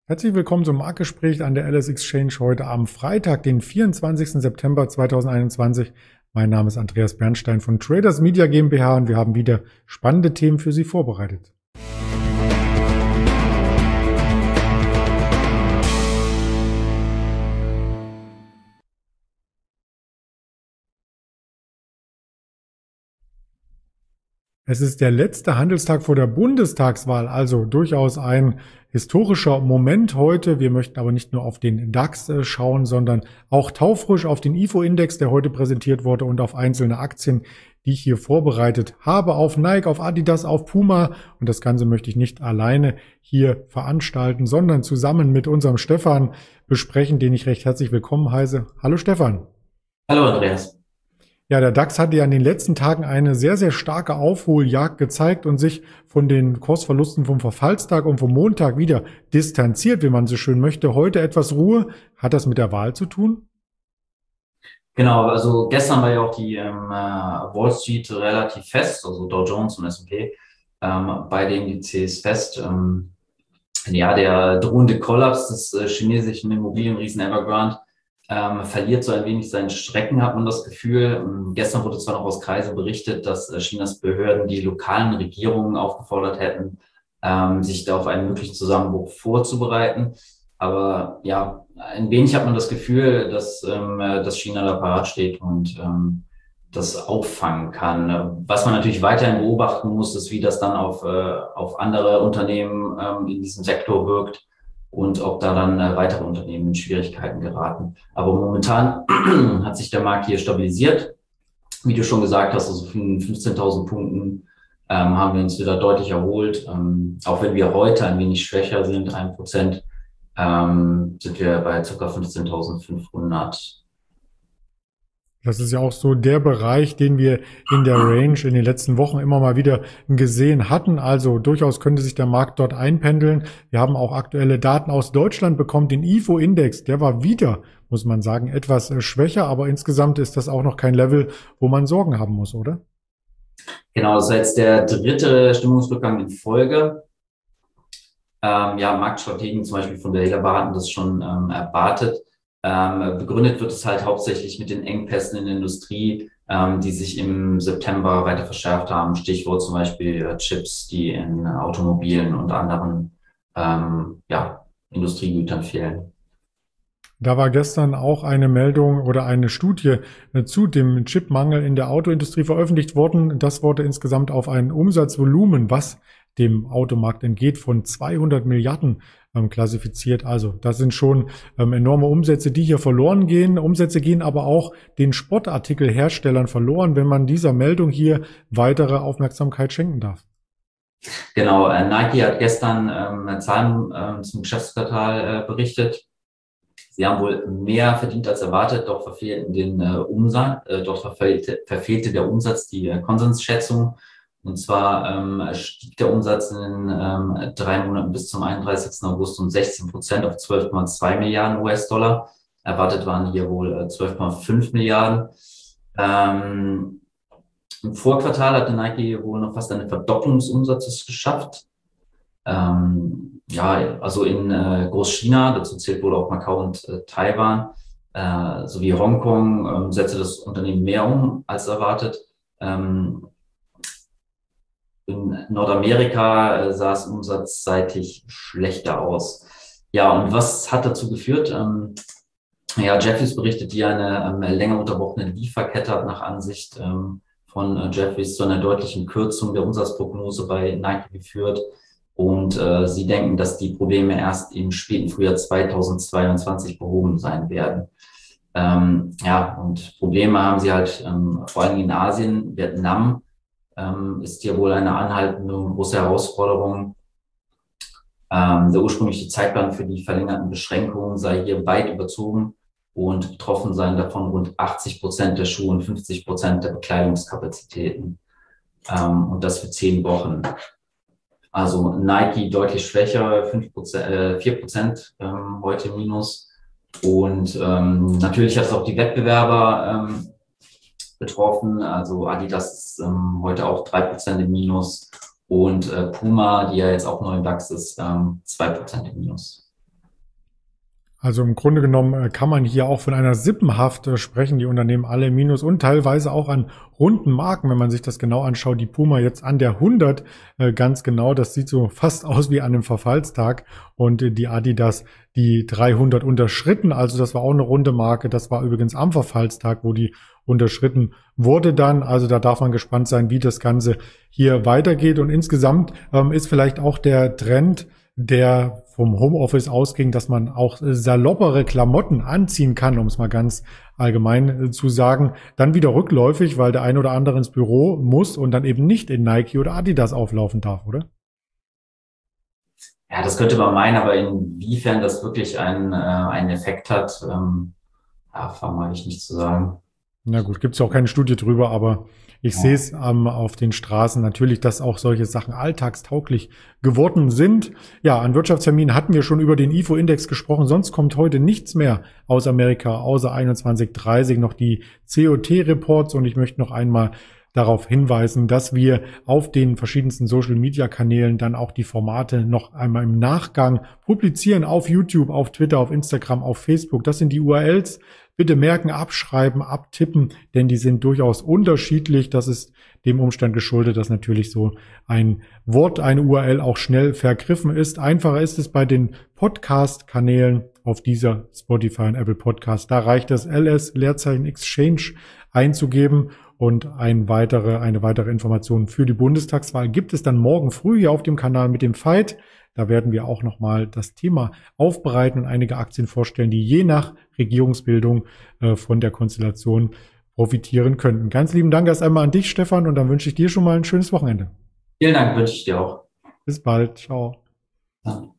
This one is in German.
Herzlich willkommen zum Marktgespräch an der LS Exchange heute am Freitag, den 24. September 2021. Mein Name ist Andreas Bernstein von Traders Media GmbH und wir haben wieder spannende Themen für Sie vorbereitet. Es ist der letzte Handelstag vor der Bundestagswahl, also durchaus ein historischer Moment heute. Wir möchten aber nicht nur auf den DAX schauen, sondern auch taufrisch auf den IFO-Index, der heute präsentiert wurde, und auf einzelne Aktien, die ich hier vorbereitet habe, auf Nike, auf Adidas, auf Puma. Und das Ganze möchte ich nicht alleine hier veranstalten, sondern zusammen mit unserem Stefan besprechen, den ich recht herzlich willkommen heiße. Hallo Stefan. Hallo Andreas. Ja, der DAX hatte ja in den letzten Tagen eine sehr, sehr starke Aufholjagd gezeigt und sich von den Kursverlusten vom Verfallstag und vom Montag wieder distanziert, wie man so schön möchte. Heute etwas Ruhe. Hat das mit der Wahl zu tun? Genau, also gestern war ja auch die Wall Street relativ fest, also Dow Jones und S&P, beide Indizes fest. Ja, der drohende Kollaps des chinesischen Immobilienriesen Evergrande verliert so ein wenig seinen Schrecken, hat man das Gefühl. Gestern wurde zwar noch aus Kreisen berichtet, dass Chinas Behörden die lokalen Regierungen aufgefordert hätten, sich da auf einen möglichen Zusammenbruch vorzubereiten. Aber ja, ein wenig hat man das Gefühl, dass China da parat steht und das auffangen kann. Was man natürlich weiterhin beobachten muss, ist, wie das dann auf andere Unternehmen in diesem Sektor wirkt und ob da dann weitere Unternehmen in Schwierigkeiten geraten. Aber momentan hat sich der Markt hier stabilisiert. Wie du schon gesagt hast, also von 15.000 Punkten haben wir uns wieder deutlich erholt. Auch wenn wir heute ein wenig schwächer sind, 1%, sind wir bei ca. 15.500. Das ist ja auch so der Bereich, den wir in der Range in den letzten Wochen immer mal wieder gesehen hatten. Also durchaus könnte sich der Markt dort einpendeln. Wir haben auch aktuelle Daten aus Deutschland bekommen. Den IFO-Index, der war wieder, muss man sagen, etwas schwächer. Aber insgesamt ist das auch noch kein Level, wo man Sorgen haben muss, oder? Genau, das ist jetzt der dritte Stimmungsrückgang in Folge. Ja, Marktstrategen zum Beispiel von der Helaba hatten das schon erwartet. Begründet wird es halt hauptsächlich mit den Engpässen in der Industrie, die sich im September weiter verschärft haben. Stichwort zum Beispiel Chips, die in Automobilen und anderen Industriegütern fehlen. Da war gestern auch eine Meldung oder eine Studie zu dem Chipmangel in der Autoindustrie veröffentlicht worden. Das wurde insgesamt auf ein Umsatzvolumen, was dem Automarkt entgeht, von 200 Milliarden klassifiziert. Also das sind schon enorme Umsätze, die hier verloren gehen. Umsätze gehen aber auch den Sportartikelherstellern verloren, wenn man dieser Meldung hier weitere Aufmerksamkeit schenken darf. Genau, Nike hat gestern Zahlen zum Geschäftsquartal berichtet. Sie haben wohl mehr verdient als erwartet, doch verfehlte der Umsatz die Konsensschätzung. Und zwar stieg der Umsatz in den 3 Monaten bis zum 31. August um 16% auf 12,2 Milliarden US-Dollar. Erwartet waren hier wohl 12,5 Milliarden. Im Vorquartal hatte Nike wohl noch fast eine Verdopplung des Umsatzes geschafft. Ja, also in Großchina, dazu zählt wohl auch Macau und Taiwan, sowie Hongkong, setzte das Unternehmen mehr um als erwartet. In Nordamerika sah es umsatzseitig schlechter aus. Ja, und was hat dazu geführt? Ja, Jefferies berichtet, die eine länger unterbrochene Lieferkette hat nach Ansicht von Jefferies zu einer deutlichen Kürzung der Umsatzprognose bei Nike geführt. Und sie denken, dass die Probleme erst im späten Frühjahr 2022 behoben sein werden. Ja, und Probleme haben sie halt vor allem in Asien. Vietnam ist hier wohl eine anhaltende und große Herausforderung. Der ursprüngliche Zeitplan für die verlängerten Beschränkungen sei hier weit überzogen und betroffen seien davon rund 80% der Schuhe und 50% der Bekleidungskapazitäten. Und das für 10 Wochen. Also Nike deutlich schwächer, 4% heute minus. Und natürlich hat es auch die Wettbewerber betroffen. Also Adidas ist heute auch 3% im Minus und Puma, die ja jetzt auch neu im DAX ist, 2% im Minus. Also im Grunde genommen kann man hier auch von einer Sippenhaft sprechen. Die Unternehmen alle im Minus und teilweise auch an runden Marken, wenn man sich das genau anschaut. Die Puma jetzt an der 100 ganz genau. Das sieht so fast aus wie an einem Verfallstag. Und die Adidas die 300 unterschritten. Also das war auch eine runde Marke. Das war übrigens am Verfallstag, wo die unterschritten wurde dann. Also da darf man gespannt sein, wie das Ganze hier weitergeht. Und insgesamt ist vielleicht auch der Trend, der vom Homeoffice ausging, dass man auch saloppere Klamotten anziehen kann, um es mal ganz allgemein zu sagen, dann wieder rückläufig, weil der ein oder andere ins Büro muss und dann eben nicht in Nike oder Adidas auflaufen darf, oder? Ja, das könnte man meinen, aber inwiefern das wirklich einen Effekt hat, vermag ich nicht zu sagen. Na gut, gibt's ja auch keine Studie drüber, aber ich sehe es auf den Straßen natürlich, dass auch solche Sachen alltagstauglich geworden sind. Ja, an Wirtschaftsterminen hatten wir schon über den IFO-Index gesprochen. Sonst kommt heute nichts mehr aus Amerika, außer 21:30 noch die COT-Reports. Und ich möchte noch einmal darauf hinweisen, dass wir auf den verschiedensten Social-Media-Kanälen dann auch die Formate noch einmal im Nachgang publizieren, auf YouTube, auf Twitter, auf Instagram, auf Facebook. Das sind die URLs. Bitte merken, abschreiben, abtippen, denn die sind durchaus unterschiedlich. Das ist dem Umstand geschuldet, dass natürlich so ein Wort, eine URL auch schnell vergriffen ist. Einfacher ist es bei den Podcast-Kanälen auf dieser Spotify und Apple Podcast. Da reicht das LS-Exchange einzugeben und eine weitere Information für die Bundestagswahl gibt es dann morgen früh hier auf dem Kanal mit dem Fight. Da werden wir auch nochmal das Thema aufbereiten und einige Aktien vorstellen, die je nach Regierungsbildung von der Konstellation profitieren könnten. Ganz lieben Dank erst einmal an dich, Stefan, und dann wünsche ich dir schon mal ein schönes Wochenende. Vielen Dank, wünsche ich dir auch. Bis bald. Ciao. Ja.